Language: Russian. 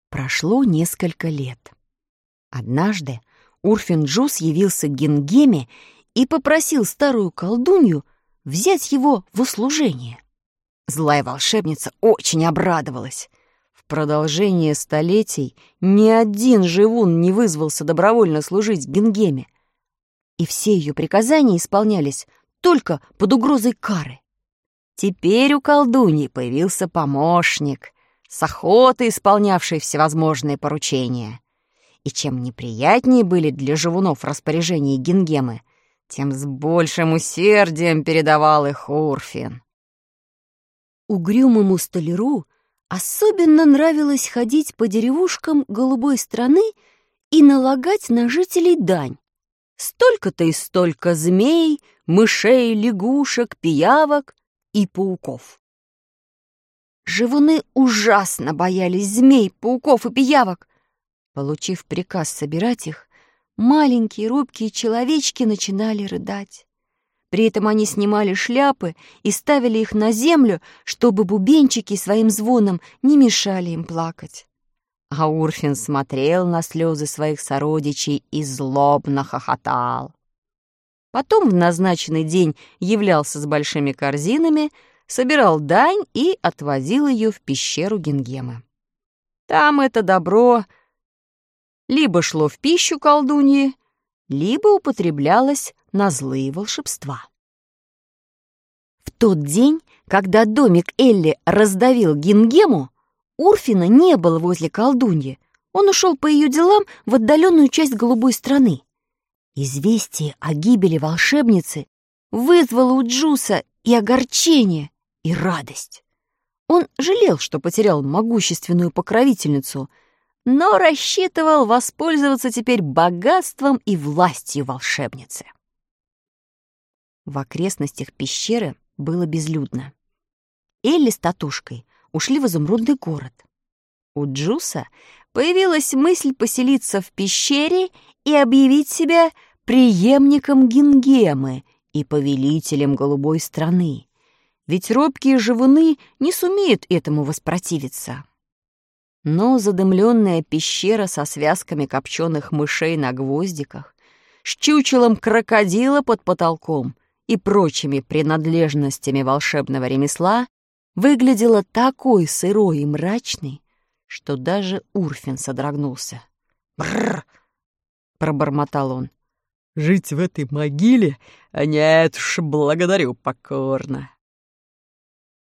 Прошло несколько лет. Однажды Урфин Джюс явился к Гингеме и попросил старую колдунью взять его в услужение. Злая волшебница очень обрадовалась. В продолжение столетий ни один живун не вызвался добровольно служить Гингеме, и все ее приказания исполнялись только под угрозой кары. Теперь у колдуньи появился помощник, с охотой исполнявший всевозможные поручения. И чем неприятнее были для живунов распоряжения Гингемы, тем с большим усердием передавал их Урфин. Угрюмому столяру особенно нравилось ходить по деревушкам голубой страны и налагать на жителей дань. Столько-то и столько змей, мышей, лягушек, пиявок и пауков. Живуны ужасно боялись змей, пауков и пиявок. Получив приказ собирать их, маленькие робкие человечки начинали рыдать. При этом они снимали шляпы и ставили их на землю, чтобы бубенчики своим звоном не мешали им плакать. А Урфин смотрел на слезы своих сородичей и злобно хохотал. Потом в назначенный день являлся с большими корзинами, собирал дань и отвозил ее в пещеру Гингемы. Там это добро либо шло в пищу колдуньи, либо употреблялось на злые волшебства. В тот день, когда домик Элли раздавил Гингему, Урфина не было возле колдуньи. Он ушел по ее делам в отдаленную часть голубой страны. Известие о гибели волшебницы вызвало у Джуса и огорчение, и радость. Он жалел, что потерял могущественную покровительницу, но рассчитывал воспользоваться теперь богатством и властью волшебницы. В окрестностях пещеры было безлюдно. Элли с Татушкой ушли в изумрудный город. У Джуса появилась мысль поселиться в пещере и объявить себя преемником Гингемы и повелителем голубой страны, ведь робкие живуны не сумеют этому воспротивиться. Но задымленная пещера со связками копченых мышей на гвоздиках, с чучелом крокодила под потолком и прочими принадлежностями волшебного ремесла выглядела такой сырой и мрачной, что даже Урфин содрогнулся. «Бррр!» — пробормотал он. «Жить в этой могиле? А нет уж, благодарю покорно».